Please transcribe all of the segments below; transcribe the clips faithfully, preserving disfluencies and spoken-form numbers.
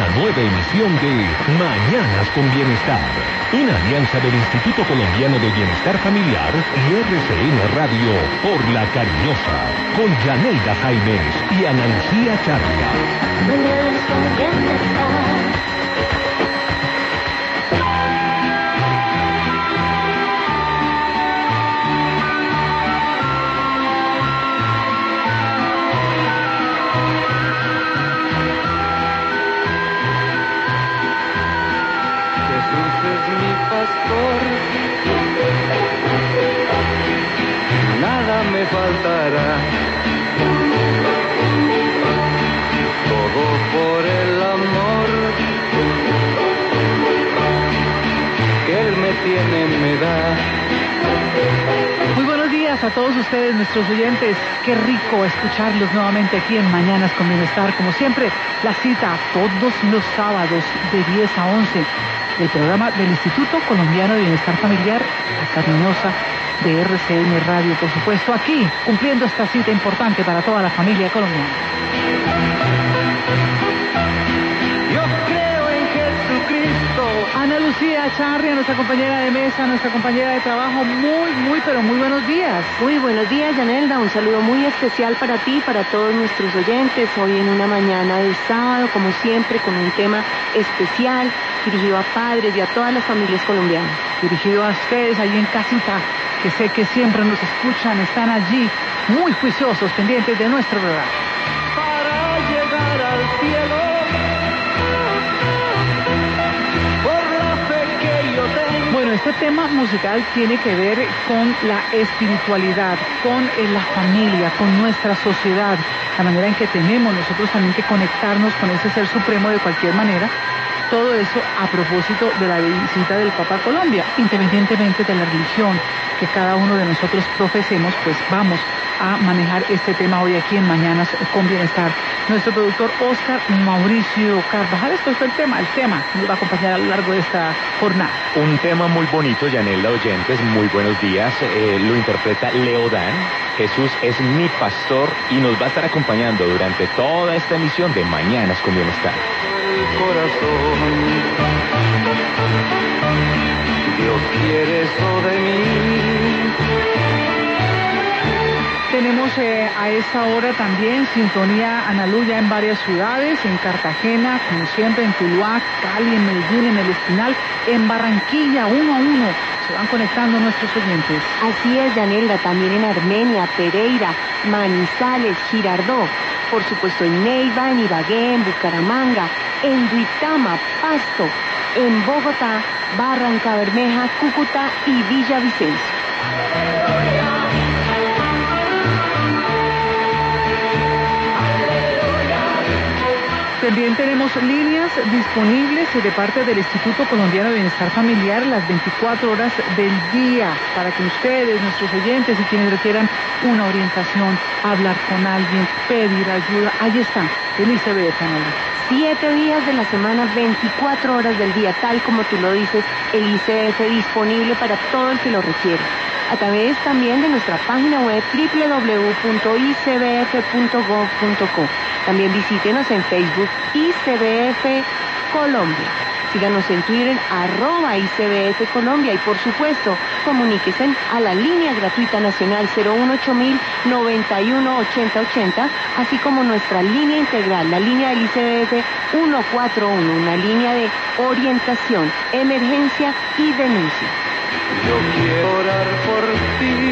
nueva emisión de Mañanas con Bienestar. Una alianza del Instituto Colombiano de Bienestar Familiar y R C N Radio por La Cariñosa, con Yanelda Jaimes y Ana Lucía Charria. Mañanas con Bienestar. Nada me faltará, todo por el amor que Él me tiene, me da. Muy buenos días a todos ustedes, nuestros oyentes. Qué rico escucharlos nuevamente aquí en Mañanas con Bienestar. Como siempre, la cita todos los sábados de diez a once. El programa del Instituto Colombiano de Bienestar Familiar, La Cariñosa, de R C N Radio, por supuesto, aquí, cumpliendo esta cita importante para toda la familia colombiana. Yo creo en Jesucristo. Ana Lucía Charria, nuestra compañera de mesa, nuestra compañera de trabajo, muy, muy, pero muy buenos días. Muy buenos días, Yanelda, un saludo muy especial para ti y para todos nuestros oyentes, hoy en una mañana de sábado, como siempre, con un tema especial, dirigido a padres y a todas las familias colombianas. Dirigido a ustedes allí en casita, que sé que siempre nos escuchan, están allí muy juiciosos, pendientes de nuestro programa. Para llegar al cielo, por la fe que yo tengo. Bueno, este tema musical tiene que ver con la espiritualidad, con eh, la familia, con nuestra sociedad, la manera en que tenemos nosotros también que conectarnos con ese ser supremo de cualquier manera. Todo eso a propósito de la visita del Papa a Colombia, independientemente de la religión que cada uno de nosotros profesemos, pues vamos a manejar este tema hoy aquí en Mañanas con Bienestar. Nuestro productor Oscar Mauricio Carvajal escogió el tema, el tema nos va a acompañar a lo largo de esta jornada. Un tema muy bonito, Yanelda, oyentes, muy buenos días. Eh, lo interpreta Leodán. Jesús es mi pastor y nos va a estar acompañando durante toda esta emisión de Mañanas con Bienestar. Corazón, Dios quiere eso de mí. Tenemos eh, a esta hora también sintonía Analu ya en varias ciudades, en Cartagena, como siempre, en Tuluá, Cali, en Medellín, en El Espinal, en Barranquilla, uno a uno, se van conectando nuestros oyentes. Así es, Yanelda, también en Armenia, Pereira, Manizales, Girardó, por supuesto en Neiva, en Ibagué, en Bucaramanga, en Duitama, Pasto, en Bogotá, Barranca Bermeja, Cúcuta y Villavicencio. También tenemos líneas disponibles de parte del Instituto Colombiano de Bienestar Familiar las veinticuatro horas del día para que ustedes, nuestros oyentes y quienes requieran una orientación, hablar con alguien, pedir ayuda, ahí está, el I C B F. Siete días de la semana, veinticuatro horas del día, tal como tú lo dices, el I C B F disponible para todo el que lo requiere. A través también de nuestra página web doble u doble u doble u punto i c b f punto gov punto co. También visítenos en Facebook I C B F Colombia. Síganos en Twitter, arroba I C B F Colombia. Y por supuesto, comuníquense a la línea gratuita nacional cero uno ocho mil noventa y uno ochenta ochenta, así como nuestra línea integral, la línea del I C B F ciento cuarenta y uno, una línea de orientación, emergencia y denuncia. Yo quiero orar por ti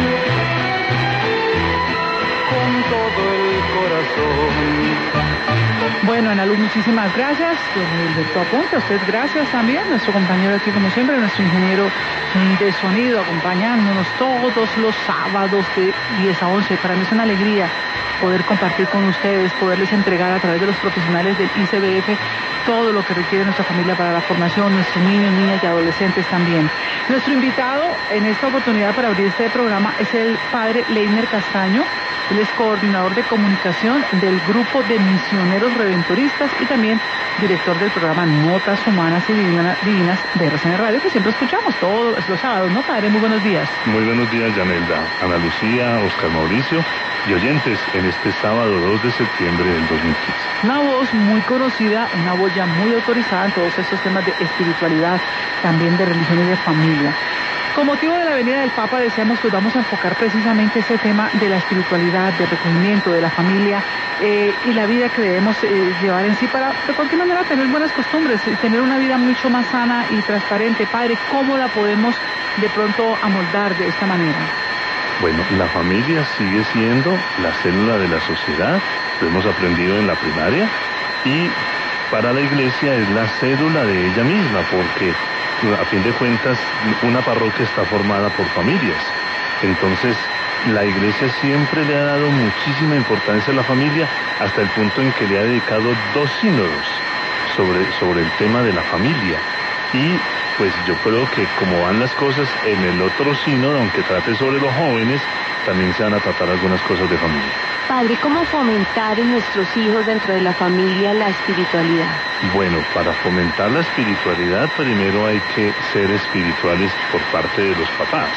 con todo el corazón. Bueno, Ana Luz, muchísimas gracias. Don Alberto Aponte, a usted gracias también. Nuestro compañero aquí, como siempre, nuestro ingeniero de sonido, acompañándonos todos los sábados de diez a once. Para mí es una alegría poder compartir con ustedes, poderles entregar a través de los profesionales del I C B F todo lo que requiere nuestra familia para la formación, nuestros niños, niñas y adolescentes también. Nuestro invitado en esta oportunidad para abrir este programa es el padre Leiner Castaño. Él es coordinador de comunicación del Grupo de Misioneros Redentoristas y también director del programa Notas Humanas y Divina, Divinas de R C N Radio, que siempre escuchamos todos los sábados, ¿no, padre? Muy buenos días. Muy buenos días, Yanelda, Ana Lucía, Oscar Mauricio y oyentes en este sábado dos de septiembre del dos mil quince. Una voz muy conocida, una voz ya muy autorizada en todos estos temas de espiritualidad, también de religión y de familia. Con motivo de la venida del Papa, decíamos que nos vamos a enfocar precisamente ese tema de la espiritualidad, del recogimiento de la familia eh, y la vida que debemos eh, llevar en sí para, de cualquier manera, tener buenas costumbres, tener una vida mucho más sana y transparente. Padre, ¿cómo la podemos de pronto amoldar de esta manera? Bueno, la familia sigue siendo la célula de la sociedad, lo hemos aprendido en la primaria, y para la iglesia es la célula de ella misma, porque a fin de cuentas una parroquia está formada por familias. Entonces la iglesia siempre le ha dado muchísima importancia a la familia, hasta el punto en que le ha dedicado dos sínodos sobre, sobre el tema de la familia. Y pues yo creo que como van las cosas en el otro sínodo, aunque trate sobre los jóvenes, también se van a tratar algunas cosas de familia. Padre, ¿cómo fomentar en nuestros hijos dentro de la familia la espiritualidad? Bueno, para fomentar la espiritualidad primero hay que ser espirituales por parte de los papás.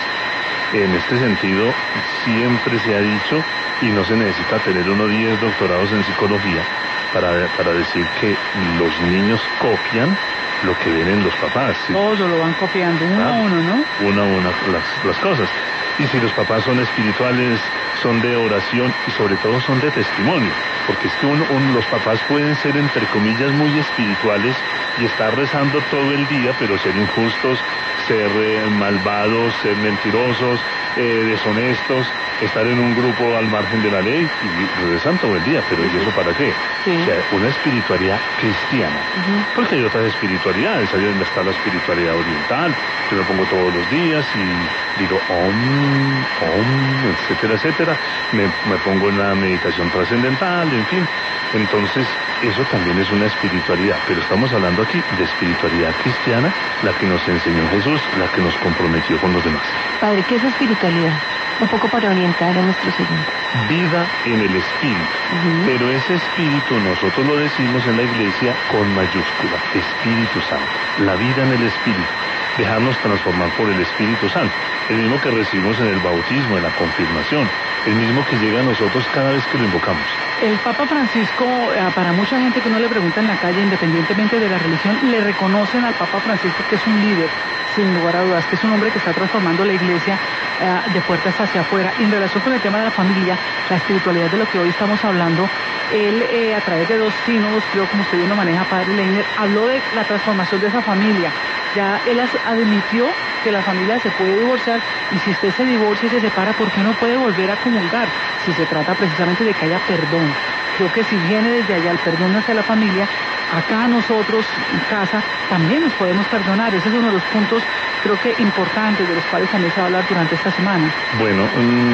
En este sentido, siempre se ha dicho, y no se necesita tener uno diez doctorados en psicología para, para decir que los niños copian lo que ven en los papás. ¿Sí? Todos lo van copiando, uno ah, a uno, ¿no? Uno a uno las, las cosas. Y si los papás son espirituales, son de oración y sobre todo son de testimonio, porque es que uno, uno, los papás pueden ser entre comillas muy espirituales y estar rezando todo el día, pero ser injustos, ser eh, malvados, ser mentirosos, eh, deshonestos, estar en un grupo al margen de la ley y rezan todo el día, pero ¿y eso para qué? Sí. O sea, una espiritualidad cristiana, uh-huh. Porque hay otras espiritualidades, ahí está la espiritualidad oriental, yo me pongo todos los días y digo om, om, etcétera, etcétera, me, me pongo en la meditación trascendental, en fin. Entonces, eso también es una espiritualidad, pero estamos hablando aquí de espiritualidad cristiana, la que nos enseñó Jesús, la que nos comprometió con los demás. Padre, ¿qué es espiritualidad? Un poco para orientar a nuestros oyentes. Vida en el espíritu, uh-huh. Pero ese espíritu nosotros lo decimos en la iglesia con mayúscula, Espíritu Santo, la vida en el espíritu, dejarnos transformar por el Espíritu Santo, el mismo que recibimos en el bautismo, en la confirmación, el mismo que llega a nosotros cada vez que lo invocamos. El Papa Francisco, para mucha gente que uno le pregunta en la calle, independientemente de la religión, le reconocen al Papa Francisco que es un líder, sin lugar a dudas, que es un hombre que está transformando la iglesia uh, de puertas hacia afuera. Y en relación con el tema de la familia, la espiritualidad de lo que hoy estamos hablando, él eh, a través de dos sínodos, creo como usted bien lo maneja, Padre Leiner, habló de la transformación de esa familia. Ya él admitió que la familia se puede divorciar y si usted se divorcia y se separa, ¿por qué no puede volver a comulgar? Si se trata precisamente de que haya perdón. Creo que si viene desde allá el perdón hacia la familia, acá nosotros en casa también nos podemos perdonar. Ese es uno de los puntos, creo que importantes, de los cuales también se va a hablar durante esta semana. Bueno,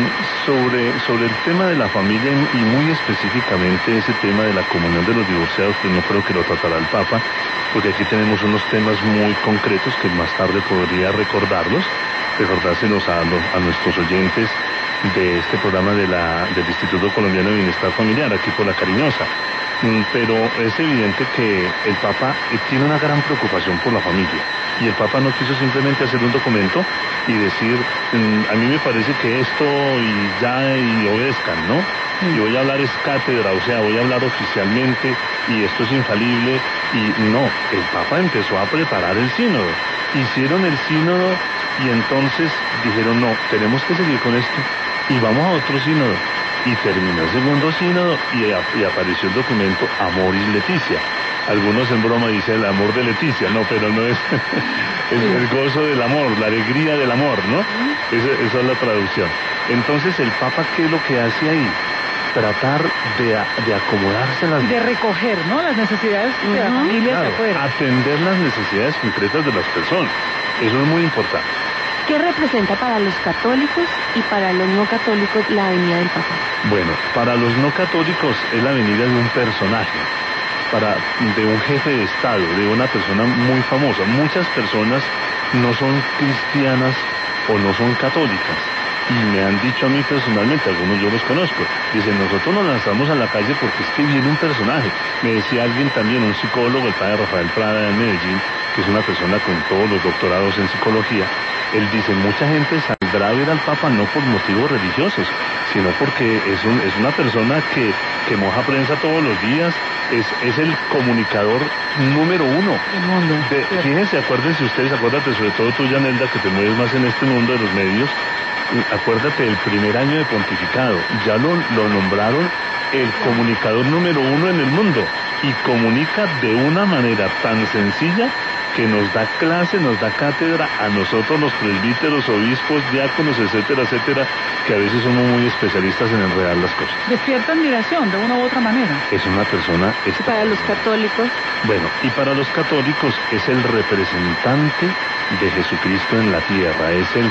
sobre, sobre el tema de la familia y muy específicamente ese tema de la comunión de los divorciados, pues no creo que lo tratará el Papa, porque aquí tenemos unos temas muy concretos que más tarde podría recordarlos, recordárselos a, los, a nuestros oyentes de este programa de la, del Instituto Colombiano de Bienestar Familiar, aquí por La Cariñosa. Pero es evidente que el Papa tiene una gran preocupación por la familia. Y el Papa no quiso simplemente hacer un documento y decir, a mí me parece que esto y ya y obedezcan, ¿no? Y voy a hablar es cátedra, o sea, voy a hablar oficialmente y esto es infalible. Y no, el Papa empezó a preparar el sínodo. Hicieron el sínodo y entonces dijeron, no, tenemos que seguir con esto y vamos a otro sínodo. Y terminó el segundo sínodo y, y apareció el documento Amoris Leticia. Algunos en broma dicen el amor de Leticia, no, pero no es, es el gozo del amor, la alegría del amor, ¿no? Esa, esa es la traducción. Entonces el Papa, ¿qué es lo que hace ahí? Tratar de, de acomodarse a las... De recoger, ¿no? Las necesidades de uh-huh. la familia claro, hacia afuera. Atender las necesidades concretas de las personas. Eso es muy importante. ¿Qué representa para los católicos y para los no católicos la venida del Papa? Bueno, para los no católicos es la venida de un personaje, para, de un jefe de Estado, de una persona muy famosa. Muchas personas no son cristianas o no son católicas, Y me han dicho a mí personalmente, algunos yo los conozco, dicen, nosotros nos lanzamos a la calle porque es que viene un personaje. Me decía alguien también, un psicólogo, el padre Rafael Prada de Medellín, que es una persona con todos los doctorados en psicología. Él dice, mucha gente saldrá a ver al Papa no por motivos religiosos, sino porque es, un, es una persona que, que moja prensa todos los días, es, es el comunicador número uno. De, fíjense, acuérdense ustedes, acuérdate sobre todo tú, Yanelda, que te mueves más en este mundo de los medios, acuérdate del primer año de pontificado, ya lo, lo nombraron el comunicador número uno en el mundo, y comunica de una manera tan sencilla que nos da clase, nos da cátedra a nosotros los presbíteros, obispos, diáconos, etcétera, etcétera, que a veces somos muy especialistas en enredar las cosas. Despierta admiración de una u otra manera. Es una persona... ¿Y para los católicos? Bueno, y para los católicos es el representante de Jesucristo en la tierra, es el,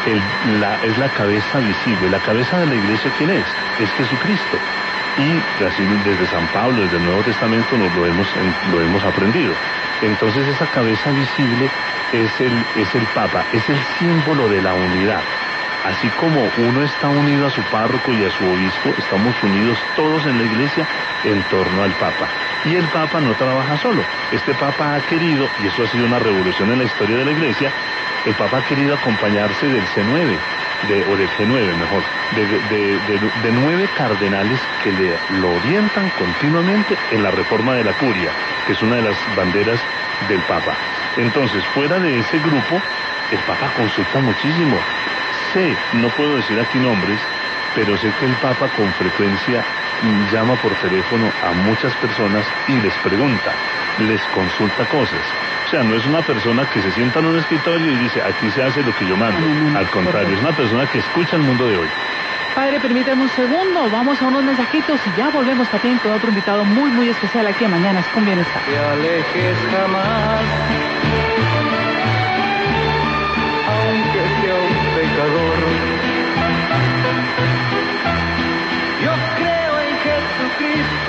el la, es la cabeza visible. La cabeza de la iglesia, ¿quién es? Es Jesucristo. Y así desde San Pablo, desde el Nuevo Testamento nos lo hemos, lo hemos aprendido. Entonces esa cabeza visible es el, es el Papa, es el símbolo de la unidad. Así como uno está unido a su párroco y a su obispo, estamos unidos todos en la iglesia en torno al Papa. Y el Papa no trabaja solo. Este Papa ha querido, y eso ha sido una revolución en la historia de la iglesia, el Papa ha querido acompañarse del C nueve, de, o del G nueve mejor, de, de, de, de nueve cardenales que le lo orientan continuamente en la reforma de la curia, que es una de las banderas del Papa. Entonces, fuera de ese grupo, el Papa consulta muchísimo. Sé, no puedo decir aquí nombres, pero sé que el Papa con frecuencia llama por teléfono a muchas personas y les pregunta, les consulta cosas. O sea, no es una persona que se sienta en un escritorio y dice, aquí se hace lo que yo mando. No, no, no, Al contrario, es una persona que escucha el mundo de hoy. Padre, permítame un segundo, vamos a unos mensajitos y ya volvemos también con otro invitado muy, muy especial aquí a Mañanas con Bienestar. Te alejes jamás, aunque sea un pecador. Yo creo en Jesucristo.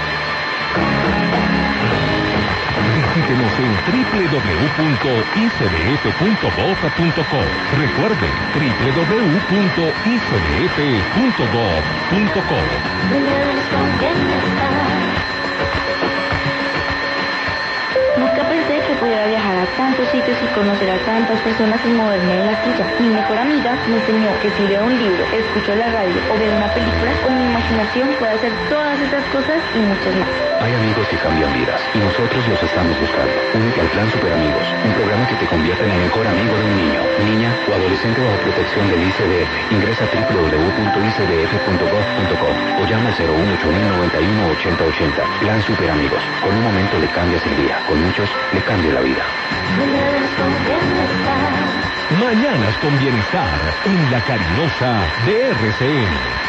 Visítenos en doble u doble u doble u punto i c d f punto gov punto co. Recuerde, doble u doble u doble u punto i c d f punto gov punto co. Nunca pensé que pudiera viajar a tantos sitios y conocer a tantas personas sin moverme de la silla. Mi mejor amiga me enseñó que si leo un libro, escucho la radio o veo una película, con mi imaginación puedo hacer todas esas cosas y muchas más. Hay amigos que cambian vidas y nosotros los estamos buscando. Únete al Plan Super Amigos, un programa que te convierte en el mejor amigo de un niño, niña o adolescente bajo protección del I C D F. Ingresa a doble u doble u doble u punto i c d f punto gov punto co o llama al cero uno ocho mil noventa y uno ochenta ochenta. Plan Super Amigos. Con un momento le cambias el día, con muchos le cambia la vida. Mañanas con Bienestar en la cariñosa de R C N.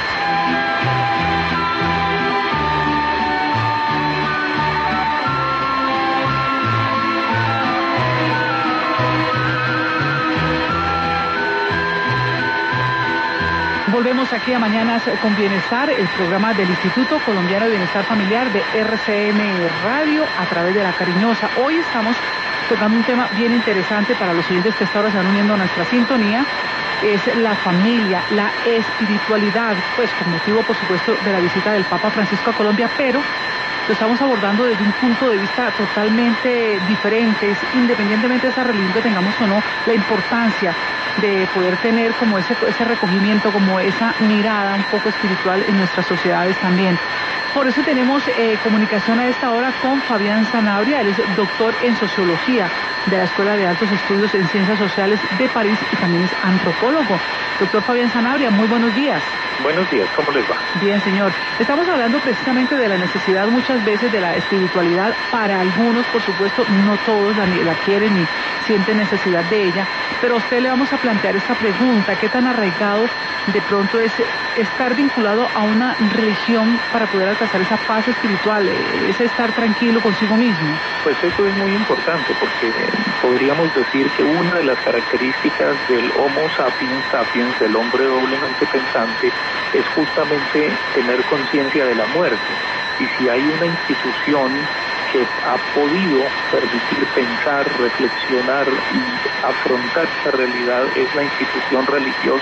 Volvemos aquí a Mañanas con Bienestar, el programa del Instituto Colombiano de Bienestar Familiar de R C N Radio a través de La Cariñosa. Hoy estamos tocando un tema bien interesante para los oyentes que hasta ahora se van uniendo a nuestra sintonía. Es la familia, la espiritualidad, pues con motivo, por supuesto, de la visita del Papa Francisco a Colombia, pero lo estamos abordando desde un punto de vista totalmente diferente, independientemente de esa religión que tengamos o no, la importancia de poder tener como ese, ese recogimiento, como esa mirada un poco espiritual en nuestras sociedades también. Por eso tenemos eh, comunicación a esta hora con Fabián Sanabria. Él es doctor en Sociología de la Escuela de Altos Estudios en Ciencias Sociales de París y también es antropólogo. Doctor Fabián Sanabria, muy buenos días. Buenos días, ¿cómo les va? Bien, señor. Estamos hablando precisamente de la necesidad muchas veces de la espiritualidad. Para algunos, por supuesto, no todos la, la quieren ni sienten necesidad de ella, pero a usted le vamos a plantear esta pregunta: ¿qué tan arraigado de pronto es estar vinculado a una religión para poder alcanzar esa paz espiritual, ese estar tranquilo consigo mismo? Pues eso es muy importante, porque podríamos decir que una de las características del Homo sapiens sapiens, del hombre doblemente pensante, es justamente tener conciencia de la muerte. Y si hay una institución que ha podido permitir pensar, reflexionar y afrontar esta realidad, es la institución religiosa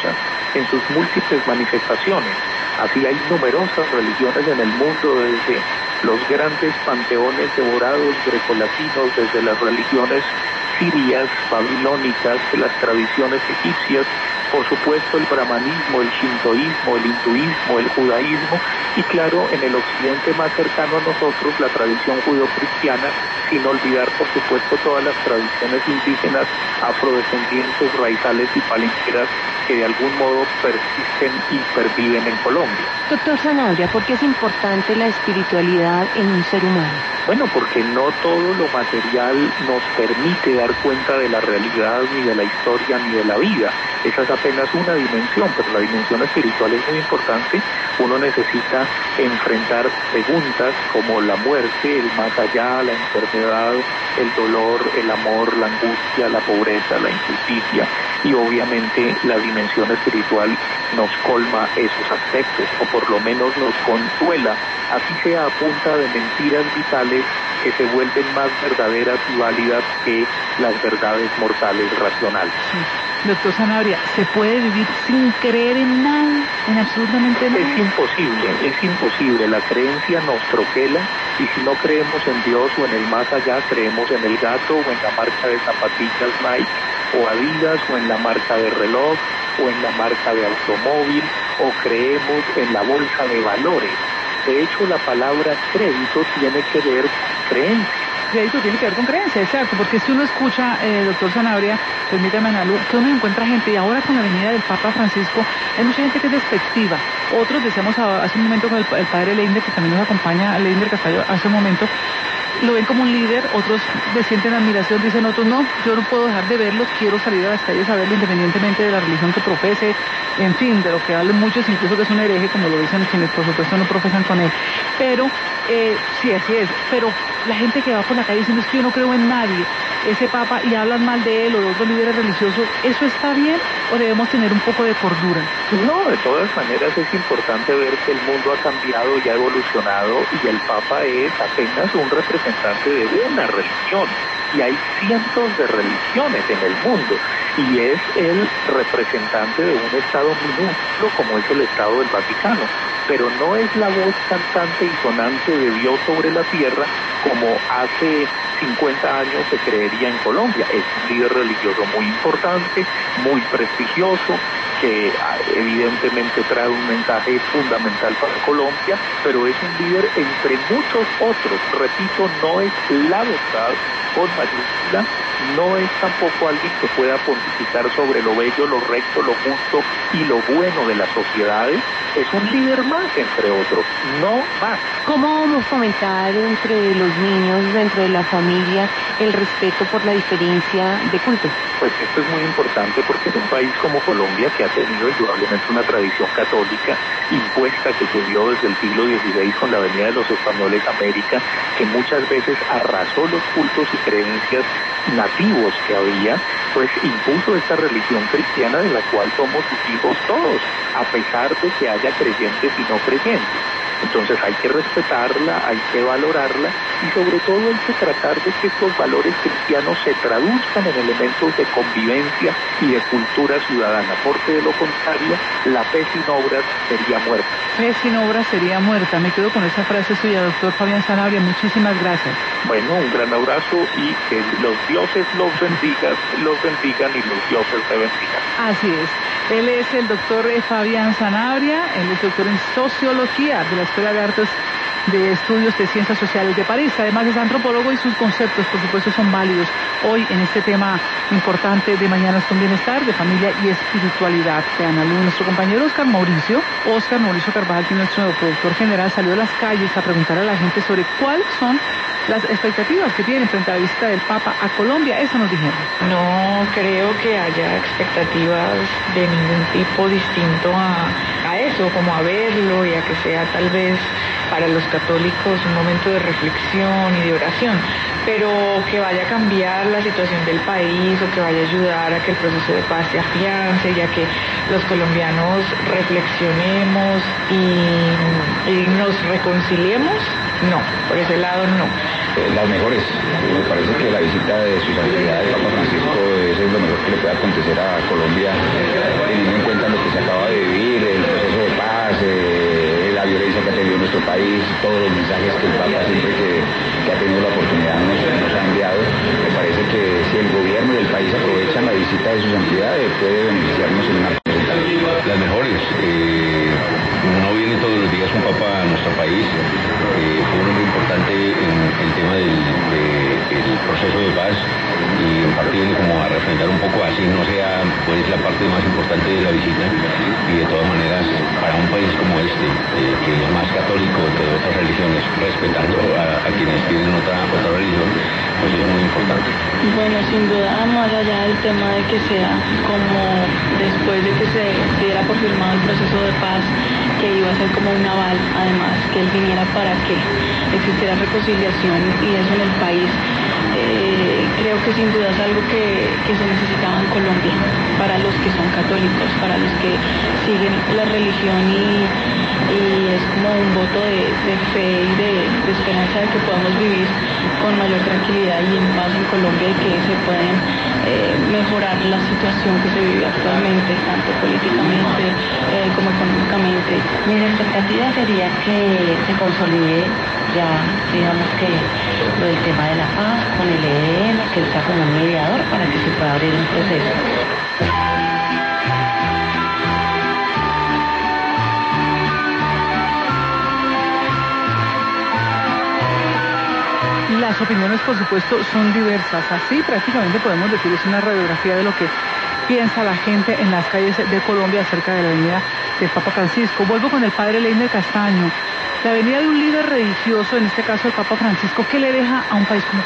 en sus múltiples manifestaciones. Así hay numerosas religiones en el mundo, desde los grandes panteones devorados grecolatinos, desde las religiones sirias, babilónicas, las tradiciones egipcias, por supuesto el brahmanismo, el shintoísmo, el hinduismo, el judaísmo, y claro, en el occidente más cercano a nosotros, la tradición judeocristiana, sin olvidar por supuesto todas las tradiciones indígenas, afrodescendientes, raizales y palenqueras que de algún modo persisten y perviven en Colombia. Doctor Sanabria, ¿por qué es importante la espiritualidad en un ser humano? Bueno, porque no todo lo material nos permite dar cuenta de la realidad, ni de la historia, ni de la vida. Esa es apenas una dimensión, pero la dimensión espiritual es muy importante. Uno necesita enfrentar preguntas como la muerte, el más allá, la enfermedad, el dolor, el amor, la angustia, la pobreza, la injusticia, y obviamente la dimensión espiritual nos colma esos aspectos, o por lo menos nos consuela, así sea a punta de mentiras vitales que se vuelven más verdaderas y válidas que las verdades mortales racionales. Sí. Doctor Sanabria, ¿se puede vivir sin creer en nada, en absolutamente nada? Es imposible, es imposible. La creencia nos troquela, y si no creemos en Dios o en el más allá, creemos en el gato o en la marca de zapatillas Nike o Adidas, o en la marca de reloj o en la marca de automóvil, o creemos en la bolsa de valores. De hecho, la palabra crédito tiene que ver con creencia. Crédito tiene que ver con creencia, exacto, porque si uno escucha, eh, doctor Sanabria, permítame, Analu, que uno encuentra gente, y ahora con la venida del Papa Francisco, hay mucha gente que es despectiva. Otros, decíamos hace un momento con el, el padre Leinder, que también nos acompaña, Leinder Castallo, hace un momento, lo ven como un líder, otros le sienten admiración, dicen otros, no, yo no puedo dejar de verlos, quiero salir a las calles a verlo independientemente de la religión que profese, en fin, de lo que hablen muchos, incluso que es un hereje, como lo dicen quienes por supuesto no profesan con él. Pero, eh, sí, así es, pero la gente que va por la calle diciendo, es que yo no creo en nadie, ese papa, y hablan mal de él o de otros líderes religiosos, ¿eso está bien o debemos tener un poco de cordura? No, de todas maneras es importante ver que el mundo ha cambiado y ha evolucionado, y el papa es apenas un representante de una religión, y hay cientos de religiones en el mundo, y es el representante de un estado minúsculo como es el Estado del Vaticano, pero no es la voz cantante y sonante de Dios sobre la tierra como hace cincuenta años se creería en Colombia. Es un líder religioso muy importante, muy prestigioso, que evidentemente trae un mensaje fundamental para Colombia, pero es un líder entre muchos otros. Repito, no es la verdad con mayúscula, no es tampoco alguien que pueda pontificar sobre lo bello, lo recto, lo justo y lo bueno de las sociedades. Es un líder más, entre otros, no más. ¿Cómo vamos a fomentar entre los niños, dentro de la familia, el respeto por la diferencia de culto? Pues esto es muy importante, porque en un país como Colombia, que ha tenido indudablemente una tradición católica impuesta que se dio desde el siglo dieciséis con la venida de los españoles a América, que muchas veces arrasó los cultos y creencias nativos que había, pues impuso esta religión cristiana de la cual somos sus hijos todos, a pesar de que haya creyentes y no creyentes. Entonces hay que respetarla, hay que valorarla, y sobre todo hay que tratar de que estos valores cristianos se traduzcan en elementos de convivencia y de cultura ciudadana, porque de lo contrario la fe sin obras sería muerta. Fe sin obras sería muerta. Me quedo con esa frase suya, doctor Fabián Sanabria. Muchísimas gracias. Bueno, un gran abrazo, y que los dioses los bendigan, los bendigan y los dioses te bendigan. Así es. Él es el doctor Fabián Sanabria, él es doctor en Sociología de la Escuela de Artes de Estudios de Ciencias Sociales de París. Además es antropólogo, y sus conceptos, por supuesto, son válidos hoy en este tema importante de Mañanas con Bienestar, de familia y espiritualidad. De Analu, nuestro compañero Oscar Mauricio, Oscar Mauricio Carvajal, que es nuestro productor general, salió a las calles a preguntar a la gente sobre cuáles son las expectativas que tienen frente a la visita del Papa a Colombia. Eso nos dijeron. No creo que haya expectativas de ningún tipo distinto a, a eso, como a verlo y a que sea tal vez para los católicos un momento de reflexión y de oración, pero que vaya a cambiar la situación del país o que vaya a ayudar a que el proceso de paz se afiance y a que los colombianos reflexionemos y, y nos reconciliemos, no, por ese lado no. Las mejores. Me parece que la visita de su santidad, el Papa Francisco, eso es lo mejor que le puede acontecer a Colombia, teniendo en cuenta lo que se acaba de vivir, el proceso de paz, eh, la violencia que ha tenido nuestro país, todos los mensajes que el Papa siempre que, que ha tenido la oportunidad nos, nos ha enviado. Me parece que si el gobierno y el país aprovechan la visita de su santidad, eh, puede beneficiarnos en una presentación. Las mejores. Eh, no viene todos los días un Papa a nuestro país. Eh, fue un hombre importante en el tema del de, el proceso de paz y en parte viene como a refrendar un poco, así no sea pues la parte más importante de la visita, y de todas maneras para un país como este, eh, que es más católico que de otras religiones, respetando a, a quienes tienen otra, otra religión, pues es muy importante. Bueno, sin duda, más allá del tema de que sea como después de que se diera por firmado el proceso de paz, que iba a ser como un aval, además, que él viniera para que existiera reconciliación y eso en el país. Eh, creo que sin duda es algo que, que se necesitaba en Colombia, para los que son católicos, para los que siguen la religión, y, y es como un voto de, de fe y de, de esperanza de que podamos vivir con mayor tranquilidad y en paz en Colombia, y que se pueden eh, mejorar la situación que se vive actualmente, tanto políticamente eh, como económicamente. Mi expectativa sería que se consolide ya, digamos que lo del tema de la paz con el E D N, que está como un mediador para que se pueda abrir un proceso. Las opiniones, por supuesto, son diversas. Así prácticamente podemos decir, es una radiografía de lo que piensa la gente en las calles de Colombia acerca de la venida del Papa Francisco. Vuelvo con el padre Leiner Castaño. La venida de un líder religioso, en este caso el Papa Francisco, ¿qué le deja a un país como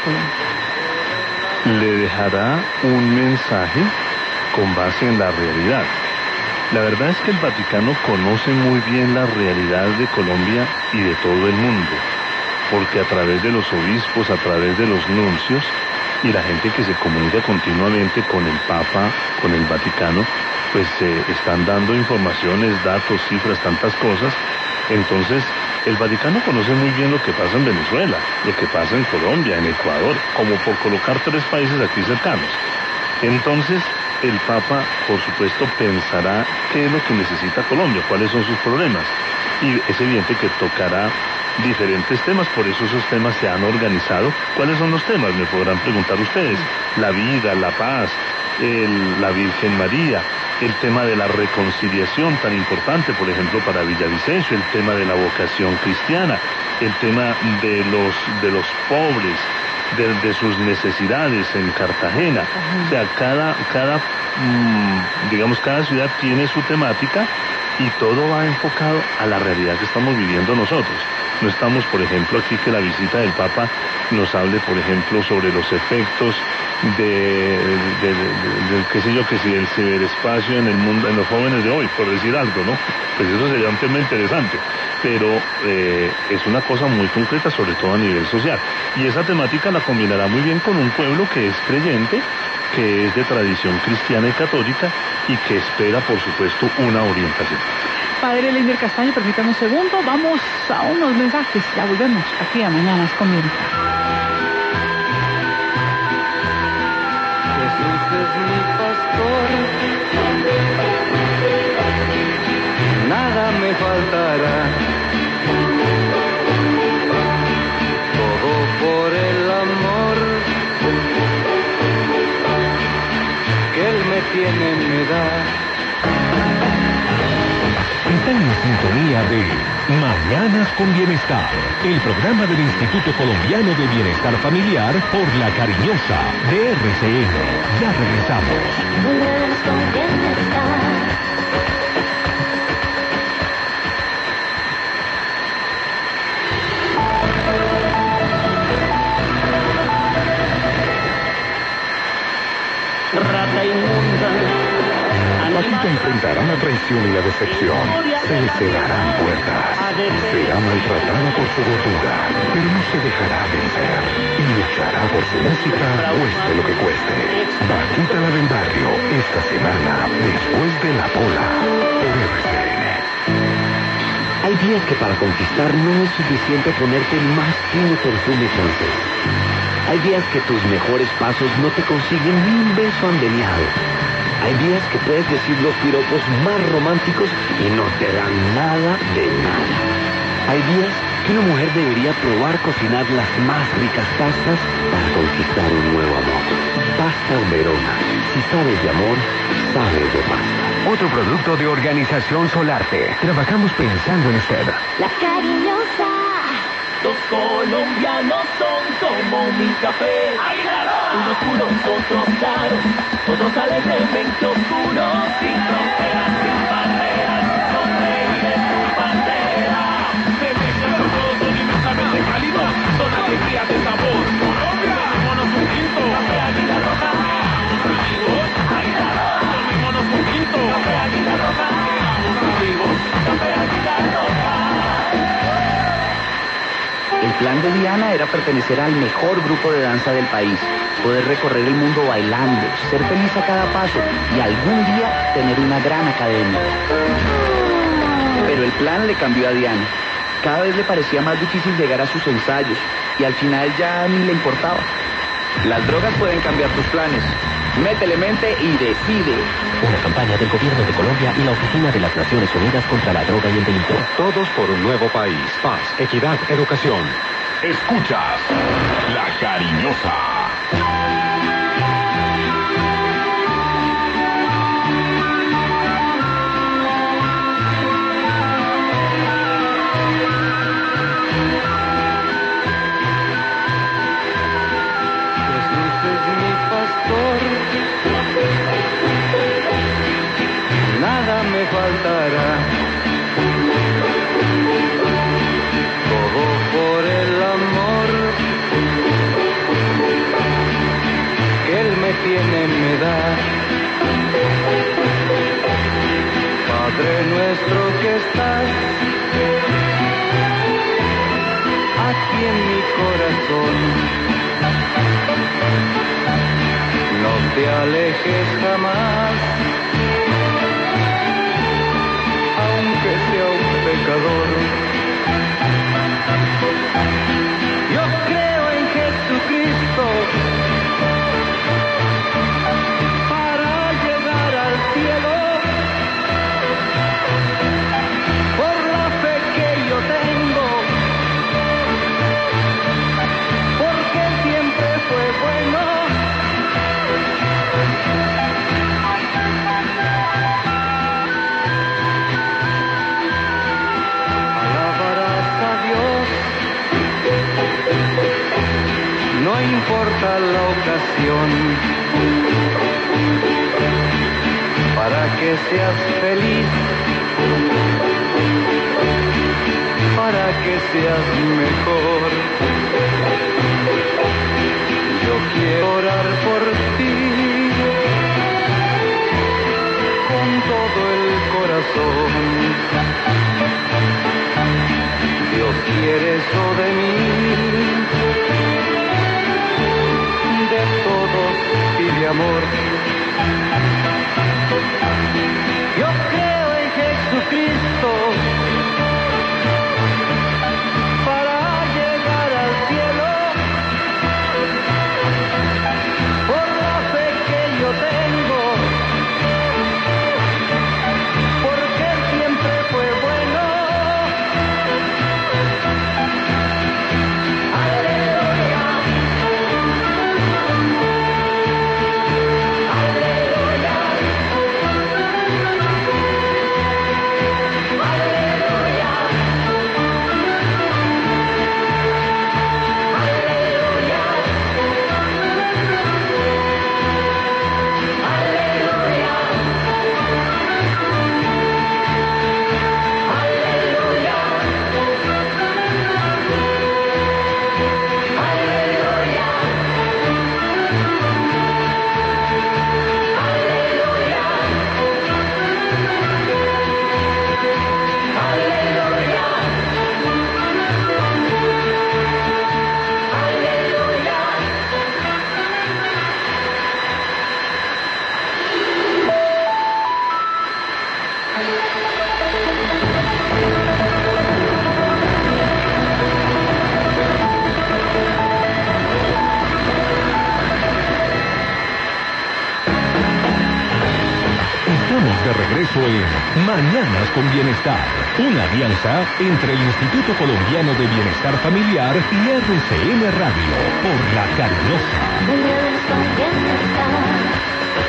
Colombia? Le dejará un mensaje con base en la realidad. La verdad es que el Vaticano conoce muy bien la realidad de Colombia y de todo el mundo, porque a través de los obispos, a través de los nuncios y la gente que se comunica continuamente con el Papa, con el Vaticano, pues eh, están dando informaciones, datos, cifras, tantas cosas. Entonces, el Vaticano conoce muy bien lo que pasa en Venezuela, lo que pasa en Colombia, en Ecuador, como por colocar tres países aquí cercanos. Entonces, el Papa, por supuesto, pensará qué es lo que necesita Colombia, cuáles son sus problemas. Y es evidente que tocará diferentes temas, por eso esos temas se han organizado. ¿Cuáles son los temas? Me podrán preguntar ustedes. La vida, la paz, el, la Virgen María, el tema de la reconciliación tan importante, por ejemplo, para Villavicencio, el tema de la vocación cristiana, el tema de los, de los pobres, de, de sus necesidades en Cartagena. Uh-huh. O sea, cada, cada, mmm, digamos, cada ciudad tiene su temática y todo va enfocado a la realidad que estamos viviendo nosotros. No estamos, por ejemplo, aquí que la visita del Papa nos hable, por ejemplo, sobre los efectos de, de, de, de, de qué sé yo, que si el ciberespacio en el mundo, en los jóvenes de hoy, por decir algo, ¿no? Pues eso sería un tema interesante, pero eh, es una cosa muy concreta, sobre todo a nivel social. Y esa temática la combinará muy bien con un pueblo que es creyente, que es de tradición cristiana y católica y que espera, por supuesto, una orientación. Padre Leiner Castaño, permítame un segundo, vamos a unos mensajes, ya volvemos aquí a Mañanas con Mirta. Jesús es mi pastor, nada me faltará, todo por el amor que Él me tiene, me da. Están en sintonía de Mañanas con Bienestar, el programa del Instituto Colombiano de Bienestar Familiar por La Cariñosa de R C N. Ya regresamos. Mañanas con Bienestar. Rata inmunda. Aquí te enfrentarán la traición y la decepción. Se le cerrarán puertas. Será maltratada por su gordura, pero no se dejará vencer. Y luchará por su música, cueste lo que cueste. Bajita la del barrio, esta semana, después de La Pola, por R C N. Hay días que para conquistar no es suficiente ponerte el más fino perfume francés. Hay días que tus mejores pasos no te consiguen ni un beso andeniado. Hay días que puedes decir los piropos más románticos y no te dan nada de nada. Hay días que una mujer debería probar cocinar las más ricas pastas para conquistar un nuevo amor. Pastas Verona. Si sabes de amor, sabes de pasta. Otro producto de Organización Solarte. Trabajamos pensando en usted. La cariñosa. Los colombianos son como mi café. Unos puros, otros claros, otros alegremente oscuros, sin fronteras, sin barreras, son reyes su bandera. Se mezclan con todos, son inmensamente cálidos, son alegría de sabor. Colombia, tomémonos un quinto. Café Águila Roja. Amigos, Águila Roja. Tomémonos un quinto. Café Águila Roja. Amigos, Café Águila Roja. El plan de Diana era pertenecer al mejor grupo de danza del país, poder recorrer el mundo bailando, ser feliz a cada paso y algún día tener una gran academia. Pero el plan le cambió a Diana. Cada vez le parecía más difícil llegar a sus ensayos y al final ya ni le importaba. Las drogas pueden cambiar tus planes. Métele mente y decide. Una campaña del Gobierno de Colombia y la Oficina de las Naciones Unidas contra la Droga y el Delito. Todos por un nuevo país. Paz, equidad, educación. Escuchas La Cariñosa. Nada me faltará, todo por el amor que Él me tiene, me da. Padre nuestro que estás aquí en mi corazón, no te alejes jamás, aunque sea un pecador. Yo creo en Jesucristo para llegar al cielo, por la fe que yo tengo, porque Él siempre fue bueno. No importa la ocasión, para que seas feliz, para que seas mejor. Yo quiero orar por ti con todo el corazón. Dios quiere eso de mí, de todos pide amor. Yo creo en Jesucristo para llegar al cielo, por la fe que yo tengo, porque Él siempre fue bueno. Aleluya. de regreso en Mañanas con Bienestar, una alianza entre el Instituto Colombiano de Bienestar Familiar y R C N Radio por La Cariñosa. Mañanas con Bienestar.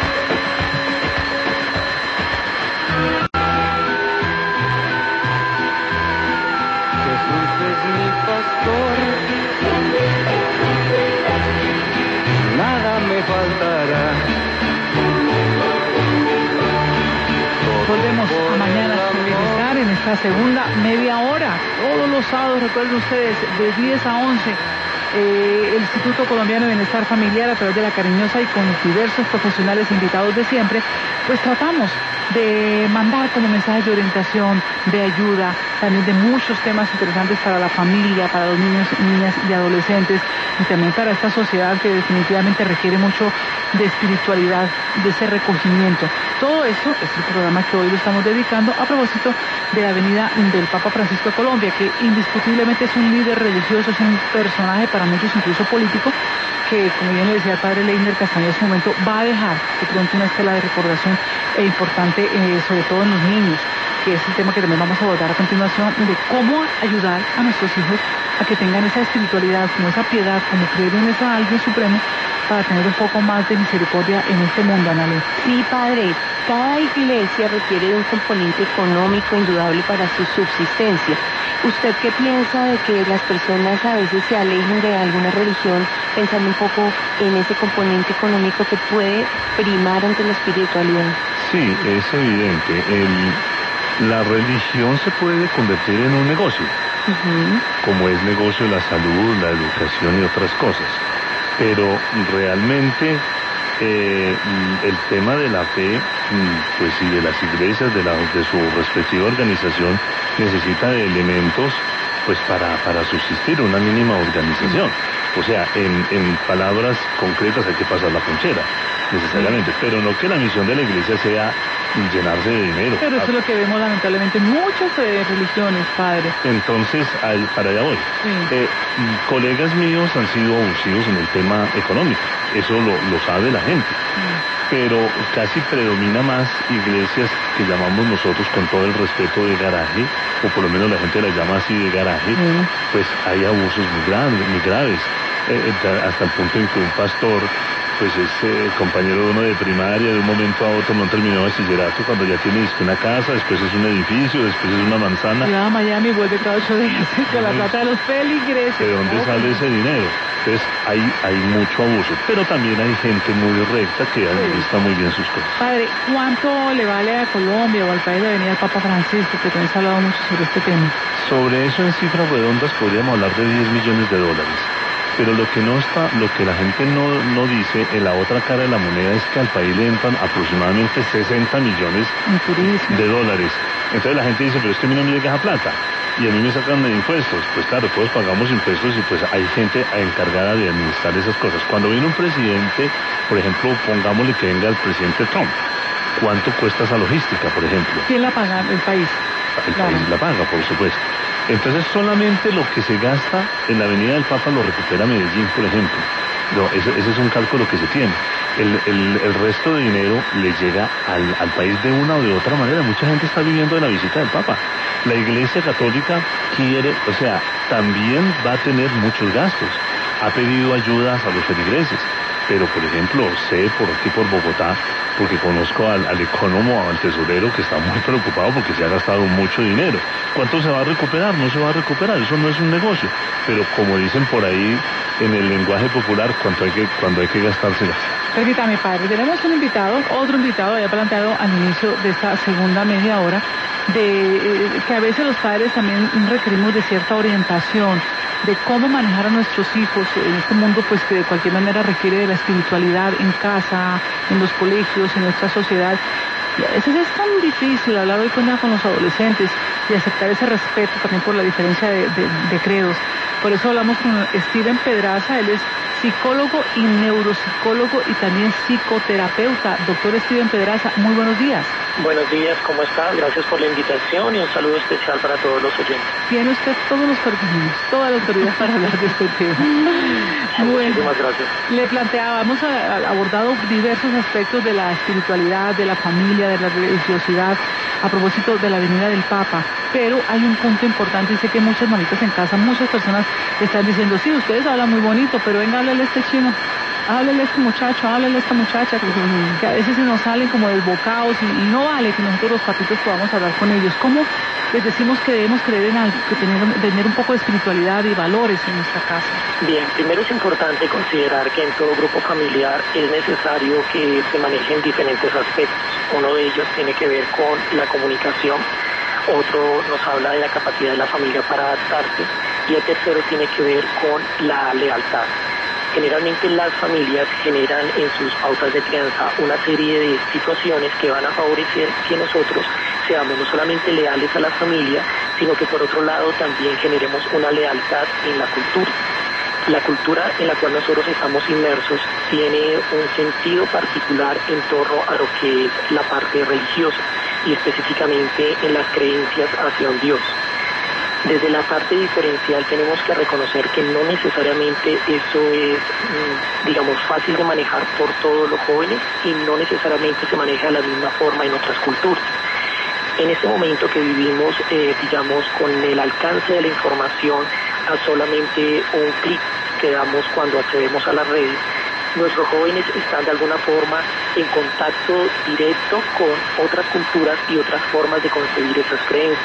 Jesús es mi pastor, nada me faltará. Volvemos a Mañanas con Bienestar en esta segunda media hora. Todos los sábados, recuerden ustedes, de diez a once, eh, el Instituto Colombiano de Bienestar Familiar, a través de La Cariñosa y con diversos profesionales invitados de siempre, pues tratamos de mandar como mensajes de orientación, de ayuda, también de muchos temas interesantes para la familia, para los niños, niñas y adolescentes, y también para esta sociedad que definitivamente requiere mucho de espiritualidad, de ese recogimiento. Todo eso es el programa que hoy lo estamos dedicando a propósito de la venida del Papa Francisco a Colombia, que indiscutiblemente es un líder religioso, es un personaje para muchos incluso político, que, como bien le decía el padre Leiner Castañeda en su momento, va a dejar de pronto una estela de recordación e importante, eh, sobre todo en los niños, que es el tema que también vamos a abordar a continuación, de cómo ayudar a nuestros hijos a que tengan esa espiritualidad, como esa piedad, como creer en esa alguien supremo, para tener un poco más de misericordia en este mundo, Analí. Sí, padre, cada iglesia requiere de un componente económico indudable para su subsistencia. ¿Usted qué piensa de que las personas a veces se alejen de alguna religión pensando un poco en ese componente económico que puede primar ante la espiritualidad? Sí, es evidente. El, la religión se puede convertir en un negocio, uh-huh. como es negocio la salud, la educación y otras cosas. Pero realmente eh, el tema de la fe, pues y de las iglesias, de, la, de su respectiva organización, necesita de elementos pues para, para subsistir, una mínima organización. O sea, en, en palabras concretas hay que pasar la ponchera, necesariamente, pero no que la misión de la iglesia sea llenarse de dinero. Pero eso es lo que vemos lamentablemente en muchas eh, religiones, padre. Entonces, al, para allá voy. Sí. Eh, colegas míos han sido abusivos en el tema económico, eso lo, lo sabe la gente. Sí. Pero casi predomina más iglesias que llamamos nosotros, con todo el respeto, de garaje, o por lo menos la gente las llama así, de garaje, sí. Pues hay abusos muy grandes, muy graves, eh, hasta el punto en que un pastor pues es eh, compañero de uno de primaria, de un momento a otro no terminó bachillerato, cuando ya tiene una casa, después es un edificio, después es una manzana. Y va a Miami y vuelve cada ocho días con la plata de los feligreses. ¿De dónde no, sale ese dinero? Entonces hay, hay mucho abuso, pero también hay gente muy recta que administra muy bien sus cosas. Padre, ¿cuánto le vale a Colombia o al país la venida del Papa Francisco, que también se ha hablado mucho sobre este tema? Sobre eso, en cifras redondas podríamos hablar de diez millones de dólares. Pero lo que no está, lo que la gente no, no dice en la otra cara de la moneda es que al país le entran aproximadamente sesenta millones de dólares. Entonces la gente dice, pero es que a mí no me llega esa plata y a mí me sacan de impuestos. Pues claro, todos pagamos impuestos y pues hay gente encargada de administrar esas cosas. Cuando viene un presidente, por ejemplo, pongámosle que venga el presidente Trump, ¿cuánto cuesta esa logística, por ejemplo? ¿Quién la paga? El país. El claro. país la paga, por supuesto. Entonces solamente lo que se gasta en la Avenida del Papa lo recupera Medellín, por ejemplo. No, ese, ese es un cálculo que se tiene. El, el, el resto de dinero le llega al, al país de una o de otra manera. Mucha gente está viviendo de la visita del Papa. La Iglesia Católica quiere, o sea, también va a tener muchos gastos. Ha pedido ayudas a los feligreses. Pero, por ejemplo, sé por aquí, por Bogotá, porque conozco al, al ecónomo, al tesorero, que está muy preocupado porque se ha gastado mucho dinero. ¿Cuánto se va a recuperar? No se va a recuperar, eso no es un negocio. Pero como dicen por ahí en el lenguaje popular, cuando hay que, cuando hay que gastarse, gasta. Permítame, padre, tenemos un invitado, otro invitado, había planteado al inicio de esta segunda media hora, de eh, que a veces los padres también requerimos de cierta orientación, de cómo manejar a nuestros hijos en este mundo, pues que de cualquier manera requiere de la espiritualidad en casa, en los colegios, en nuestra sociedad. Y a veces es tan difícil hablar hoy con, con los adolescentes y aceptar ese respeto también por la diferencia de, de, de credos. Por eso hablamos con Steven Pedraza, él es psicólogo y neuropsicólogo y también psicoterapeuta. Doctor Steven Pedraza, muy buenos días. Buenos días, ¿cómo estás? Gracias por la invitación y un saludo especial para todos los oyentes. Tiene usted todos los permisos, toda la autoridad para hablar de este tema. Bueno, muchísimas gracias. Le planteábamos, a, abordado diversos aspectos de la espiritualidad, de la familia, de la religiosidad, a propósito de la venida del Papa, pero hay un punto importante y sé que muchas mamitas en casa, muchas personas están diciendo, sí, ustedes hablan muy bonito, pero venga, háblele a este chino, háblele a este muchacho, háblele a esta muchacha, que, que a veces se nos salen como desbocados y, y no vale que nosotros los papitos podamos hablar con ellos. ¿Cómo les decimos que debemos creer en algo, que tener, tener un poco de espiritualidad y valores en nuestra casa? Bien, primero es importante considerar que en todo grupo familiar es necesario que se manejen diferentes aspectos. Uno de ellos tiene que ver con la comunicación, otro nos habla de la capacidad de la familia para adaptarse y el tercero tiene que ver con la lealtad. Generalmente las familias generan en sus pautas de crianza una serie de situaciones que van a favorecer que nosotros seamos no solamente leales a la familia, sino que por otro lado también generemos una lealtad en la cultura. La cultura en la cual nosotros estamos inmersos tiene un sentido particular en torno a lo que es la parte religiosa y específicamente en las creencias hacia un Dios. Desde la parte diferencial tenemos que reconocer que no necesariamente eso es, digamos, fácil de manejar por todos los jóvenes y no necesariamente se maneja de la misma forma en otras culturas. En este momento que vivimos, eh, digamos, con el alcance de la información a solamente un clic que damos cuando accedemos a las redes, nuestros jóvenes están de alguna forma en contacto directo con otras culturas y otras formas de concebir esas creencias.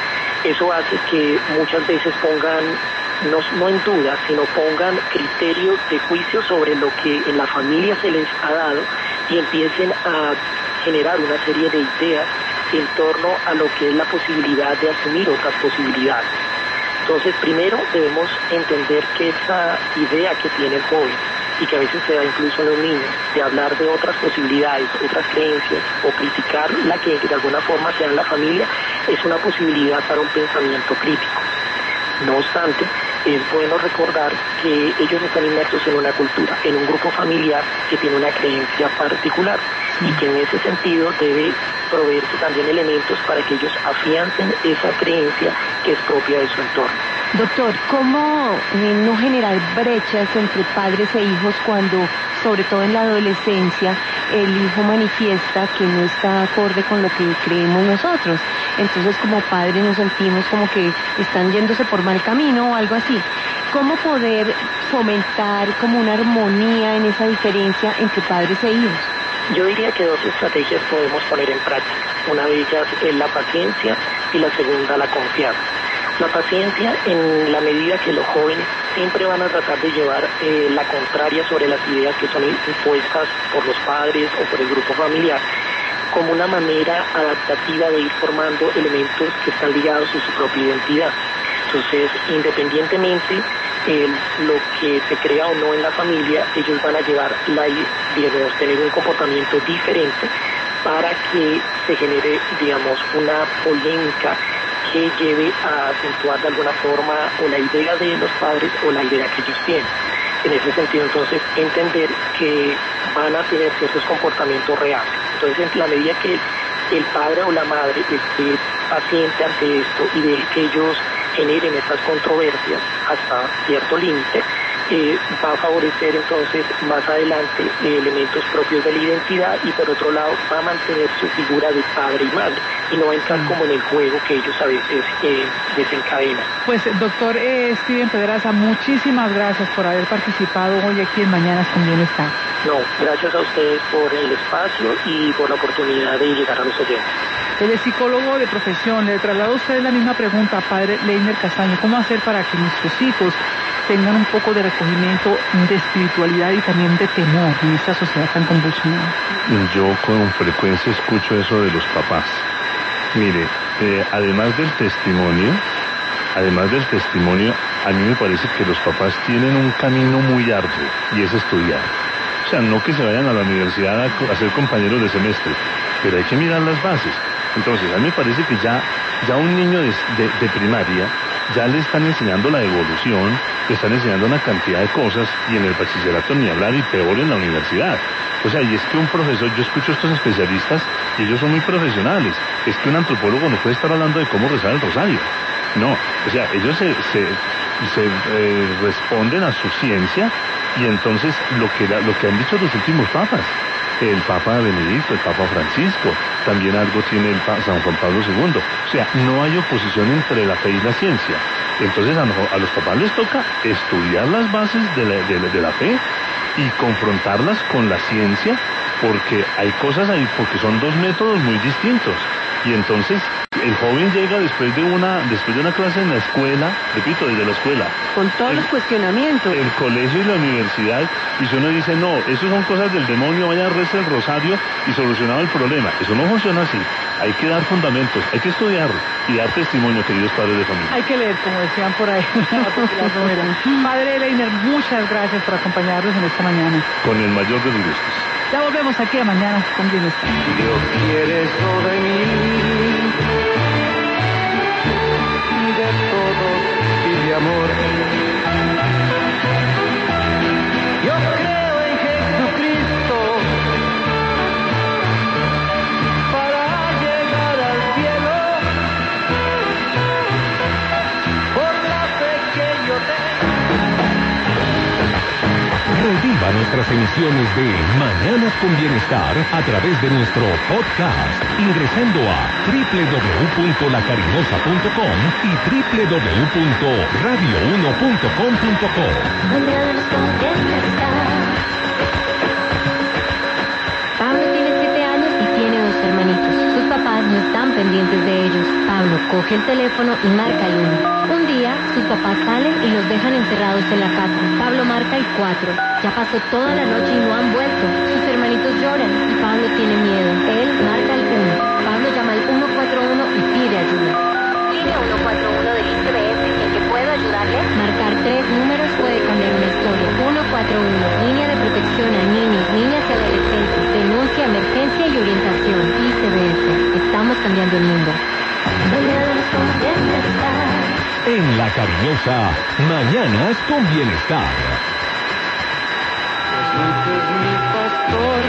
Eso hace que muchas veces pongan, no, no en duda, sino pongan criterios de juicio sobre lo que en la familia se les ha dado y empiecen a generar una serie de ideas en torno a lo que es la posibilidad de asumir otras posibilidades. Entonces, primero debemos entender que esa idea que tiene el joven y que a veces se da incluso en los niños, de hablar de otras posibilidades, otras creencias, o criticar la que de alguna forma sea en la familia, es una posibilidad para un pensamiento crítico. No obstante, es bueno recordar que ellos están inmersos en una cultura, en un grupo familiar que tiene una creencia particular y que en ese sentido debe proveerse también elementos para que ellos afiancen esa creencia que es propia de su entorno. Doctor, ¿cómo eh, no generar brechas entre padres e hijos cuando, sobre todo en la adolescencia, el hijo manifiesta que no está acorde con lo que creemos nosotros? Entonces, como padres nos sentimos como que están yéndose por mal camino o algo así. ¿Cómo poder fomentar como una armonía en esa diferencia entre padres e hijos? Yo diría que dos estrategias podemos poner en práctica. Una de ellas es la paciencia y la segunda la confianza. La paciencia en la medida que los jóvenes siempre van a tratar de llevar eh, la contraria sobre las ideas que son impuestas por los padres o por el grupo familiar, como una manera adaptativa de ir formando elementos que están ligados a su propia identidad. Entonces, independientemente de lo que se crea o no en la familia, ellos van a llevar la digamos, tener un comportamiento diferente para que se genere, digamos, una polémica que lleve a acentuar de alguna forma o la idea de los padres o la idea que ellos tienen. En ese sentido, entonces, entender que van a tener ciertos comportamientos reales. Entonces, en la medida que el padre o la madre esté paciente ante esto y de que ellos generen estas controversias hasta cierto límite, eh, va a favorecer entonces más adelante eh, elementos propios de la identidad y por otro lado va a mantener su figura de padre y madre y no va a entrar como en el juego que ellos a veces eh, desencadenan. Pues doctor eh, Steven Pedraza, muchísimas gracias por haber participado hoy aquí en Mañanas con Bienestar. No, gracias a ustedes por el espacio y por la oportunidad de llegar a los oyentes. Él es psicólogo de profesión. Le traslado a usted la misma pregunta, padre Leiner Castaño. ¿Cómo hacer para que nuestros hijos tengan un poco de recogimiento, de espiritualidad y también de temor en esta sociedad tan convulsionada? Yo con frecuencia escucho eso de los papás. Mire, eh, además del testimonio, además del testimonio, a mí me parece que los papás tienen un camino muy arduo y es estudiar. O sea, no que se vayan a la universidad a, a ser compañeros de semestre, pero hay que mirar las bases. Entonces, a mí me parece que ya, ya un niño de, de, de primaria ya le están enseñando la evolución, le están enseñando una cantidad de cosas y en el bachillerato ni hablar y peor en la universidad. O sea, y es que un profesor, yo escucho a estos especialistas y ellos son muy profesionales. Es que un antropólogo no puede estar hablando de cómo rezar el rosario. No, o sea, ellos se, se, se eh, responden a su ciencia y entonces lo que, lo que han dicho los últimos papas, el Papa Benedicto, el Papa Francisco, también algo tiene el Papa San Juan Pablo segundo. O sea, no hay oposición entre la fe y la ciencia. Entonces a, a los papás les toca estudiar las bases de la, de, de la fe y confrontarlas con la ciencia, porque hay cosas ahí, porque son dos métodos muy distintos. Y entonces el joven llega después de una después de una clase en la escuela, repito, desde la escuela, con todos el, los cuestionamientos, el colegio y la universidad, y si uno dice, no, eso son cosas del demonio, vaya a rezar el rosario y solucionado el problema. Eso no funciona así. Hay que dar fundamentos, hay que estudiar y dar testimonio, queridos padres de familia. Hay que leer, como decían por ahí. Padre Leiner, muchas gracias por acompañarnos en esta mañana. Con el mayor de los gustos. Ya volvemos aquí a Mañana con Bienestar. Dios quiere eso de mí, de todos y de amor. Yo creo en Jesucristo para llegar al cielo, por la fe que yo tengo. Reviva nuestras emisiones de Mañanas con Bienestar a través de nuestro podcast, ingresando a doble u doble u doble u punto la cariñosa punto com y doble u doble u doble u punto radio uno punto com punto co. Mañanas con Bienestar. Pablo tiene siete años y tiene dos hermanitos. Sus papás no están pendientes de ellos. Pablo coge el teléfono y marca el uno. Un día, sus papás salen y los dejan encerrados en la casa. Pablo marca el cuatro. Ya pasó toda la noche y no han vuelto. Sus hermanitos lloran y Pablo tiene miedo. Él marca el uno. Pablo llama al uno cuatro uno y pide ayuda. Línea uno cuatro uno del I C B F, ¿en qué puedo ayudarle? Marcar tres números puede cambiar una historia. uno cuatro uno, línea de protección a niños, niñas y adolescentes. Denuncia, emergencia y orientación. I C B F. Estamos cambiando el mundo. En La Cariñosa, Mañanas con Bienestar. Jesús es mi pastor,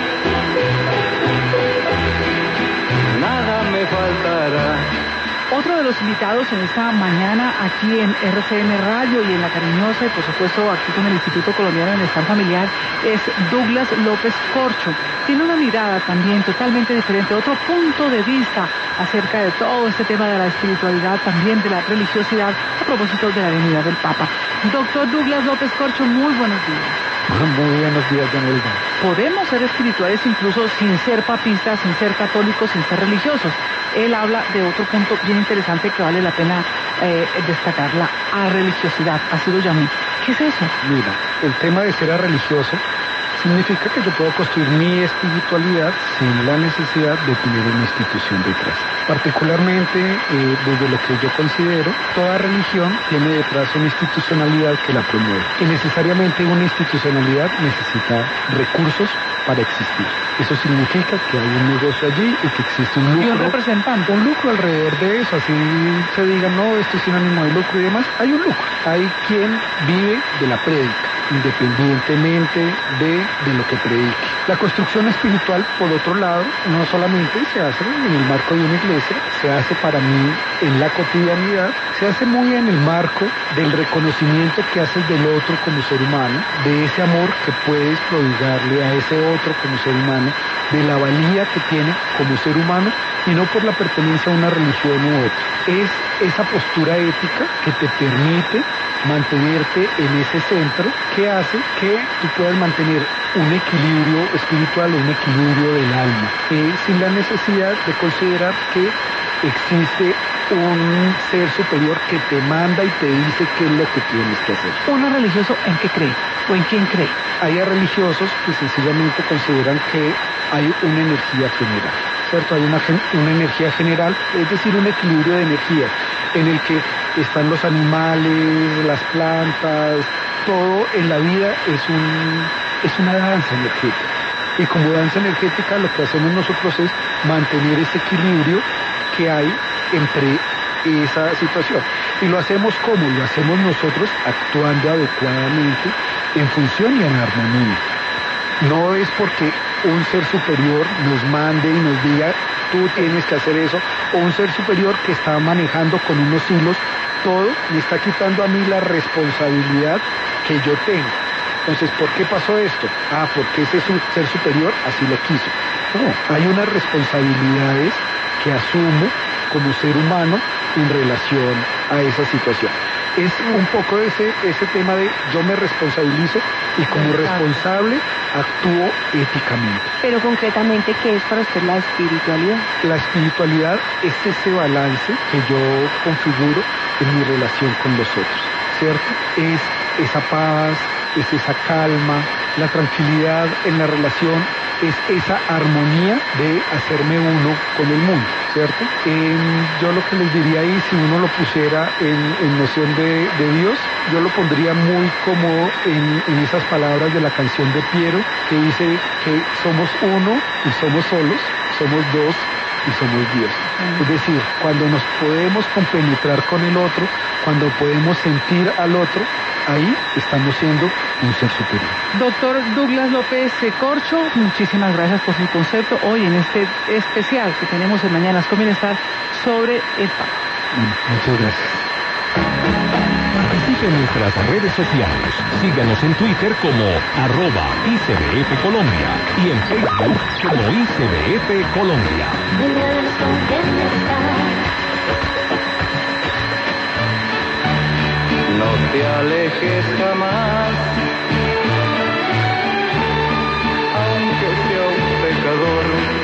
nada me faltará. Otro de los invitados en esta mañana aquí en R C N Radio y en La Cariñosa, y por supuesto aquí con el Instituto Colombiano de Bienestar Familiar, es Douglas López Corcho. Tiene una mirada también totalmente diferente, otro punto de vista acerca de todo este tema de la espiritualidad, también de la religiosidad, a propósito de la venida del Papa. Doctor Douglas López Corcho, muy buenos días. Muy buenos días, Danielda. Podemos ser espirituales incluso sin ser papistas, sin ser católicos, sin ser religiosos. Él habla de otro punto bien interesante que vale la pena eh, destacar, la religiosidad, así lo llamé. ¿Qué es eso? Mira, el tema de ser religioso significa que yo puedo construir mi espiritualidad sin la necesidad de tener una institución detrás. Particularmente, eh, desde lo que yo considero, toda religión tiene detrás una institucionalidad que la promueve. Y necesariamente una institucionalidad necesita recursos para existir. Eso significa que hay un negocio allí y que existe un lucro. ¿Y un representante? Un lucro alrededor de eso, así se diga, no, esto es sinónimo de lucro y demás. Hay un lucro. Hay quien vive de la prédica, independientemente de, de lo que predique. La construcción espiritual, por otro lado, no solamente se hace en el marco de una iglesia, se hace para mí en la cotidianidad, se hace muy en el marco del reconocimiento que haces del otro como ser humano, de ese amor que puedes prodigarle a ese otro como ser humano, de la valía que tiene como ser humano y no por la pertenencia a una religión u otra. Es esa postura ética que te permite mantenerte en ese centro que hace que tú puedas mantener un equilibrio espiritual, un equilibrio del alma, eh, sin la necesidad de considerar que existe un ser superior que te manda y te dice qué es lo que tienes que hacer. ¿Uno religioso en qué cree o en quién cree? Hay religiosos que sencillamente consideran que hay una energía general, ¿cierto? Hay una, una energía general, es decir, un equilibrio de energía en el que están los animales, las plantas, todo en la vida es un es una danza energética. Y como danza energética lo que hacemos nosotros es mantener ese equilibrio que hay entre esa situación. Y lo hacemos como lo hacemos nosotros, actuando adecuadamente en función y en armonía. No es porque un ser superior nos mande y nos diga, tú tienes que hacer eso, o un ser superior que está manejando con unos hilos todo, me está quitando a mí la responsabilidad que yo tengo. Entonces, ¿por qué pasó esto? Ah, porque ese ser superior así lo quiso. No, hay unas responsabilidades que asumo como ser humano en relación a esa situación. Es un poco ese, ese tema de yo me responsabilizo y como responsable actúo éticamente. Pero concretamente, ¿qué es para usted la espiritualidad? La espiritualidad es ese balance que yo configuro en mi relación con los otros, ¿cierto? Es esa paz, es esa calma, la tranquilidad en la relación, es esa armonía de hacerme uno con el mundo, ¿cierto? Eh, yo lo que les diría ahí, si uno lo pusiera en, en noción de, de Dios, yo lo pondría muy como en, en esas palabras de la canción de Piero, que dice que somos uno y somos solos, somos dos y somos Dios. Mm. Es decir, cuando nos podemos compenetrar con el otro, cuando podemos sentir al otro, ahí estamos siendo un ser superior. Doctor Douglas López Corcho, muchísimas gracias por su concepto hoy en este especial que tenemos en Mañanas con Bienestar sobre el Papa. Muchas gracias. Participe en nuestras redes sociales. Síganos en Twitter como arroba I C B F Colombia y en Facebook como I C B F Colombia. No te alejes jamás, aunque sea un pecador.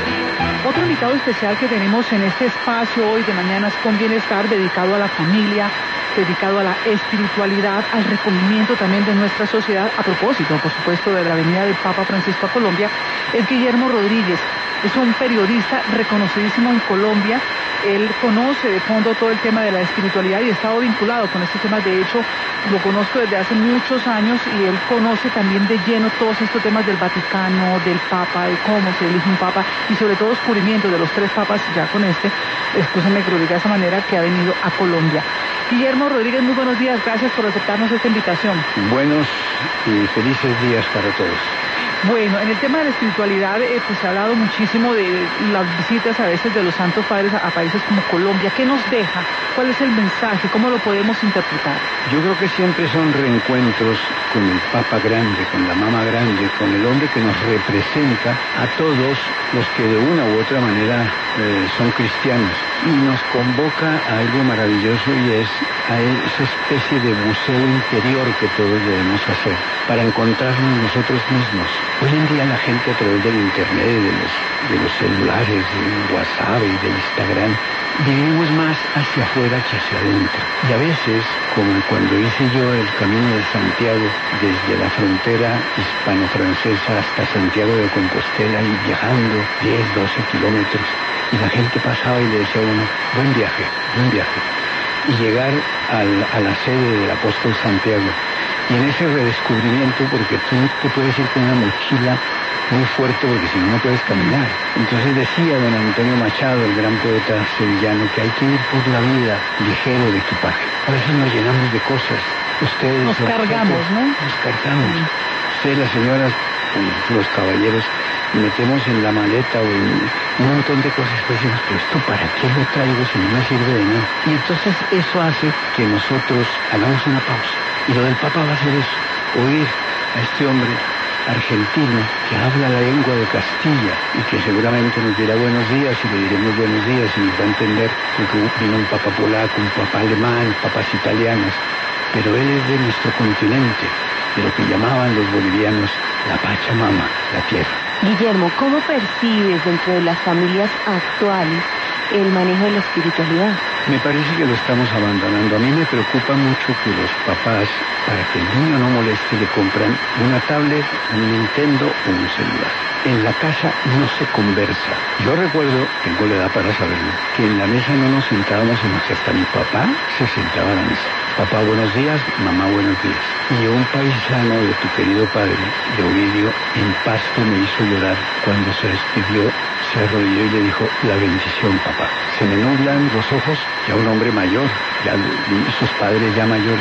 Otro invitado especial que tenemos en este espacio hoy de Mañanas con Bienestar, dedicado a la familia, dedicado a la espiritualidad, al recogimiento también de nuestra sociedad, a propósito, por supuesto, de la venida del Papa Francisco a Colombia, es Guillermo Rodríguez. Es un periodista reconocidísimo en Colombia. Él conoce de fondo todo el tema de la espiritualidad y ha estado vinculado con este tema. De hecho, lo conozco desde hace muchos años y él conoce también de lleno todos estos temas del Vaticano, del Papa, de cómo se elige un Papa y sobre todo descubrimiento de los tres Papas ya con este, escúchame que lo diga de esa manera, que ha venido a Colombia. Guillermo Rodríguez, muy buenos días, gracias por aceptarnos esta invitación. Buenos y felices días para todos. Bueno, en el tema de la espiritualidad, eh, pues se ha hablado muchísimo de las visitas a veces de los santos padres a, a países como Colombia. ¿Qué nos deja? ¿Cuál es el mensaje? ¿Cómo lo podemos interpretar? Yo creo que siempre son reencuentros con el Papa Grande, con la Mama Grande, con el hombre que nos representa a todos los que de una u otra manera eh, son cristianos. Y nos convoca a algo maravilloso y es a esa especie de museo interior que todos debemos hacer para encontrarnos nosotros mismos. Hoy en día la gente a través del internet, de los, de los celulares, de WhatsApp y de Instagram, vivimos más hacia afuera que hacia adentro. Y a veces, como cuando hice yo el Camino de Santiago, desde la frontera hispano-francesa hasta Santiago de Compostela y viajando diez, doce kilómetros, y la gente pasaba y le decía a uno, buen viaje, buen viaje. Y llegar al, a la sede del apóstol Santiago, y en ese redescubrimiento, porque tú te puedes ir con una mochila muy fuerte porque si no, no puedes caminar. Entonces decía don Antonio Machado, el gran poeta sevillano, que hay que ir por la vida ligero de equipaje. A veces nos llenamos de cosas. Ustedes... Nos cargamos, ¿no? Nos cargamos. Sí. Ustedes, las señoras, los caballeros, metemos en la maleta o en un montón de cosas, pues decimos, pero esto para qué lo traigo si no me sirve de nada. Y entonces eso hace que nosotros hagamos una pausa. Y lo del Papa va a ser eso, oír a este hombre argentino que habla la lengua de Castilla y que seguramente nos dirá buenos días y le diremos buenos días y nos va a entender porque vino un Papa polaco, un Papa alemán, papas italianos, pero él es de nuestro continente, de lo que llamaban los bolivianos la Pachamama, la tierra. Guillermo, ¿cómo percibes dentro de las familias actuales el manejo de la espiritualidad? Me parece que lo estamos abandonando. A mí me preocupa mucho que los papás, para que el niño no moleste, le compran una tablet, un Nintendo o un celular. En la casa no se conversa. Yo recuerdo, tengo la edad para saberlo, que en la mesa no nos sentábamos, sino que hasta mi papá se sentaba a la mesa. Papá, buenos días, mamá, buenos días. Y un paisano de tu querido padre, de Ovidio, en Pasto me hizo llorar cuando se despidió, se arrodilló y le dijo, la bendición, papá. Se me nublan los ojos, ya un hombre mayor, ya sus padres ya mayores.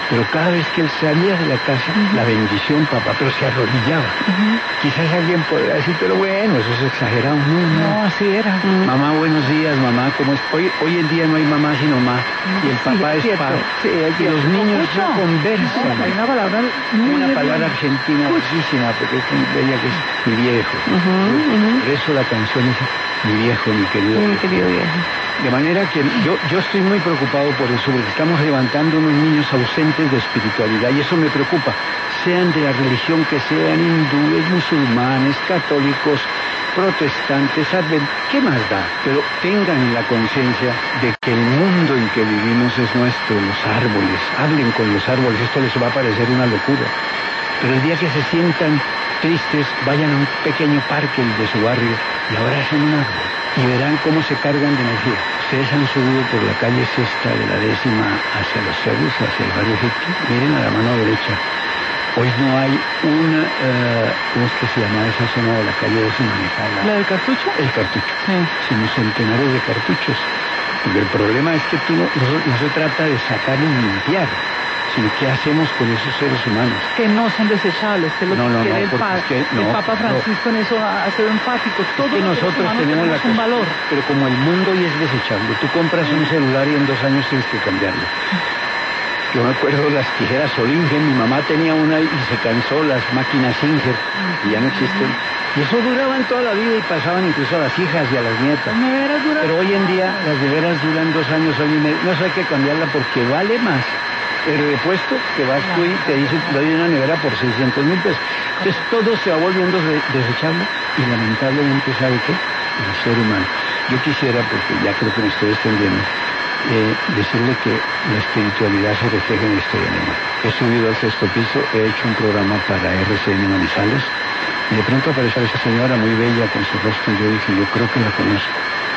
Pero cada vez que él salía de la casa, uh-huh. la bendición, papá, pero se arrodillaba. Uh-huh. Quizás alguien podría decir, pero bueno, eso es exagerado. No, no, no así era. Uh-huh. Mamá, buenos días, mamá, ¿cómo es? Hoy, hoy en día no hay mamá sino mamá, uh-huh. y el papá sí, es, es papá. Sí, y los niños no conversan. Hay una palabra muy una palabra argentina bellísima, porque es muy bella, que es mi viejo. Uh-huh, uh-huh. Por eso la canción es mi viejo, mi querido, mi querido viejo. De manera que yo, yo estoy muy preocupado por eso, porque estamos levantando unos niños ausentes de espiritualidad, y eso me preocupa, sean de la religión que sean, hindúes, musulmanes, católicos, protestantes, adventistas, ¿qué más da? Pero tengan en la conciencia de que el mundo en que vivimos es nuestro, los árboles, hablen con los árboles, esto les va a parecer una locura, pero el día que se sientan tristes, vayan a un pequeño parque de su barrio y abracen un árbol y verán cómo se cargan de energía. Ustedes han subido por la calle sexta de la décima hacia los cerros, hacia el barrio Egipto. Miren a la mano derecha. Hoy no hay una, uh, ¿cómo es que se llama esa zona de la calle décima? ¿La, ¿La del cartucho? El cartucho. Sí. Sino centenares de cartuchos. Porque el problema es que tú no, no, no se trata de sacar y limpiar, sino qué hacemos con esos seres humanos. Que no son desechables, que es lo no, no, que quiere no, el, pa- es que, no, el Papa Francisco no. en eso ha sido enfático. Todo es que nosotros tenemos la un valor. Pero como el mundo hoy es desechable, tú compras un celular y en dos años tienes que cambiarlo. Yo me acuerdo las tijeras Solingen, mi mamá tenía una y se cansó, las máquinas Singer, y ya no existen. Y eso duraban toda la vida y pasaban incluso a las hijas y a las nietas. Pero hoy en día las neveras duran dos años, año y medio. No sé, hay que cambiarla porque vale más el repuesto que vas tú y te dice, le doy una nevera por seiscientos mil pesos. Entonces todo se va volviendo de, desechable y lamentablemente, ¿sabe qué? El ser humano. Yo quisiera, porque ya creo que me estoy extendiendo, eh, decirle que la espiritualidad se refleja en la historia animal. He subido al sexto piso, he hecho un programa para R C N Manizales, y de pronto apareció esa señora muy bella con su rostro, y yo dije, yo creo que la conozco.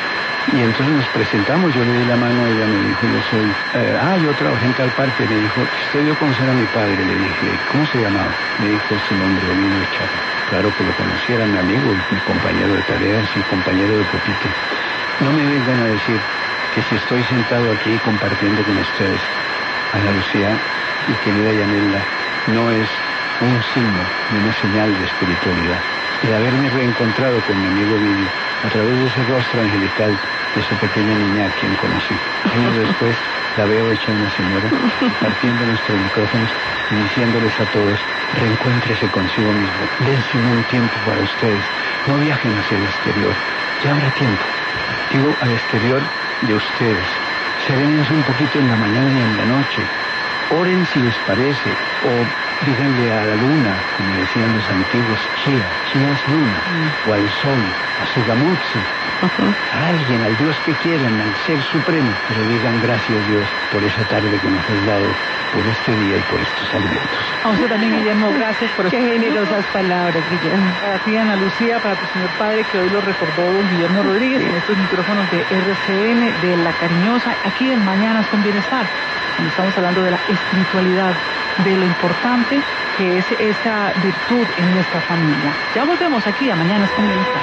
Y entonces nos presentamos, yo le di la mano, ella me dijo, yo soy, eh, ah, yo trabajé en tal parte, me dijo, usted dio conocer a mi padre, le dije, ¿cómo se llamaba? Me dijo su nombre, Olino Echara. Claro que lo conociera, mi amigo, mi compañero de tareas, mi compañero de pupito. No me vengan a decir que si estoy sentado aquí compartiendo con ustedes, Ana Lucía y querida Yanela, no es un signo ni una señal de espiritualidad. De haberme reencontrado con mi amigo Vivi a través de ese rostro angelical de esa pequeña niña a quien conocí. Años después la veo hecha una señora, partiendo nuestros micrófonos y diciéndoles a todos, reencuéntrese consigo mismo, dense un tiempo para ustedes, no viajen hacia el exterior, ya habrá tiempo. Digo, al exterior de ustedes, serénense un poquito en la mañana y en la noche, oren si les parece, o díganle a la luna, como decían los antiguos, Chía, Chía es luna, mm. o al sol, a su Gamutsu, uh-huh. a alguien, al Dios que quieran, al Ser Supremo, pero digan gracias Dios por esa tarde que nos has dado, por este día y por estos alimentos. A usted también, Guillermo, gracias por Qué generosas palabras, Guillermo. Para ti, Ana Lucía, para tu señor padre, que hoy lo recordó don Guillermo Rodríguez, sí. en estos micrófonos de R C N, de La Cariñosa, aquí en Mañanas con Bienestar, donde estamos hablando de la espiritualidad, de lo importante que es esa virtud en nuestra familia. Ya volvemos aquí a Mañanas con Bienestar.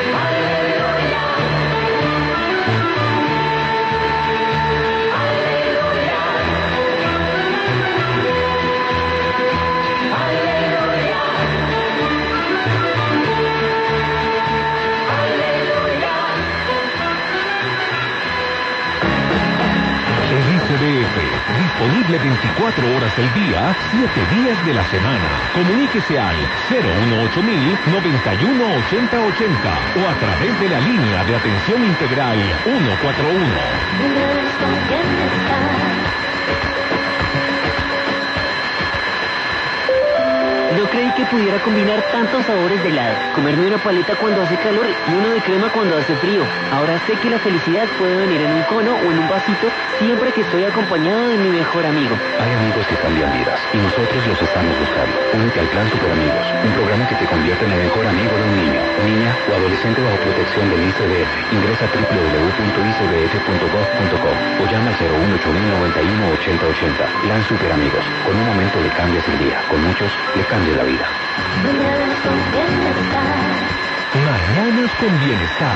C D F, disponible veinticuatro horas del día, siete días de la semana. Comuníquese al cero uno ocho mil noventa y uno ochenta ochenta o a través de la línea de atención integral ciento cuarenta y uno. No creí que pudiera combinar tantos sabores de helado. Comerme una paleta cuando hace calor y uno de crema cuando hace frío. Ahora sé que la felicidad puede venir en un cono o en un vasito siempre que estoy acompañado de mi mejor amigo. Hay amigos que cambian vidas y nosotros los estamos buscando. Únete al Plan Super Amigos, un programa que te convierte en el mejor amigo de un niño, niña o adolescente bajo protección del I C B F. Ingresa a w w w punto i c b f punto gov punto co o llama al cero uno ocho mil noventa y uno ochenta ochenta. Plan Super Amigos. Con un momento le cambias el día. Con muchos le cambia la vida. Mañanas con Bienestar.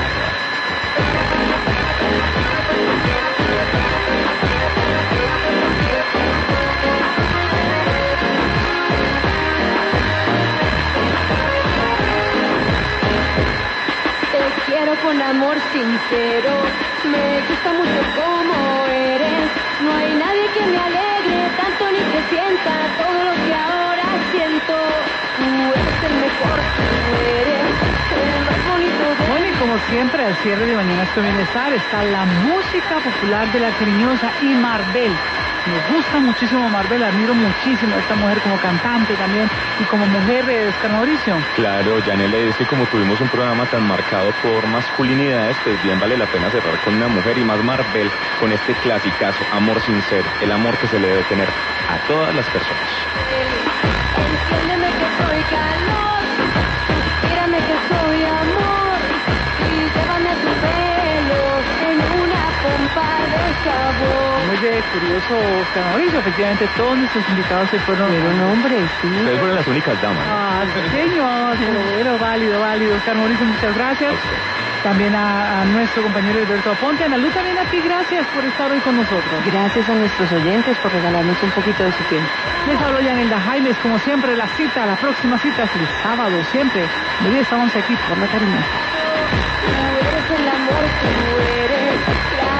con amor sincero. Me gusta mucho como eres. No hay nadie que me alegre tanto ni que sienta todo lo que ahora siento. Tú eres el mejor, tú eres el más bonito de... Bueno, y como siempre, al cierre de Mañanas con Bienestar está la música popular de La Cariñosa y Marvel. Me gusta muchísimo Marvel, admiro muchísimo a esta mujer como cantante también y como mujer de Oscar Mauricio. Claro, Yanela, es que como tuvimos un programa tan marcado por masculinidades, pues bien vale la pena cerrar con una mujer y más Marvel con este clasicazo, Amor Sincero, el amor que se le debe tener a todas las personas. Entiéndeme que soy calor, mírame que soy amor, y llévame a tu pelo en una pompa de sabor. Muy de curioso, Oscar Mauricio, efectivamente todos nuestros invitados se fueron... Fueron hombres, sí. Ustedes fueron las únicas damas, ¿no? Ah, señor, pero bueno, válido, válido. Oscar Mauricio, muchas gracias. También a, a nuestro compañero Alberto Aponte. Ana Lu, también a ti, gracias por estar hoy con nosotros. Gracias a nuestros oyentes por regalarnos un poquito de su tiempo. Les hablo Yanelda Jaimes, como siempre, la cita, la próxima cita es el sábado, siempre, de diez a once aquí por La Cariñosa. Tú eres el amor que